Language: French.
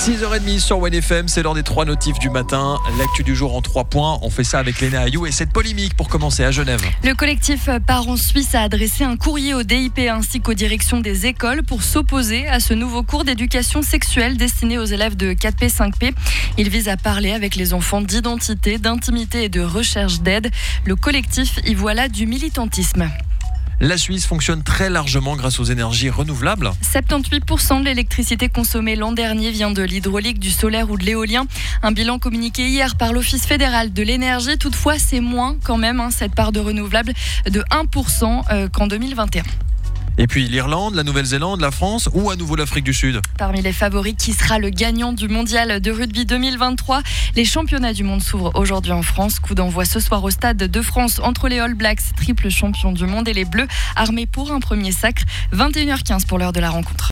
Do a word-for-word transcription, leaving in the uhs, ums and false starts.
six heures trente sur One F M, c'est l'heure des trois notifs du matin. L'actu du jour en trois points. On fait ça avec Léna Ayou et cette polémique pour commencer à Genève. Le collectif Parents Suisses a adressé un courrier au D I P ainsi qu'aux directions des écoles pour s'opposer à ce nouveau cours d'éducation sexuelle destiné aux élèves de quatre P cinq P. Il vise à parler avec les enfants d'identité, d'intimité et de recherche d'aide. Le collectif y voit là du militantisme. La Suisse fonctionne très largement grâce aux énergies renouvelables. soixante-dix-huit pour cent de l'électricité consommée l'an dernier vient de l'hydraulique, du solaire ou de l'éolien. Un bilan communiqué hier par l'Office fédéral de l'énergie. Toutefois, c'est moins quand même, hein, cette part de renouvelables de un pour cent euh, qu'en deux mille vingt et un. Et puis l'Irlande, la Nouvelle-Zélande, la France ou à nouveau l'Afrique du Sud. Parmi les favoris, qui sera le gagnant du mondial de rugby deux mille vingt-trois? Les championnats du monde s'ouvrent aujourd'hui en France. Coup d'envoi ce soir au Stade de France entre les All Blacks, triple champion du monde, et les Bleus armés pour un premier sacre. vingt et une heures quinze pour l'heure de la rencontre.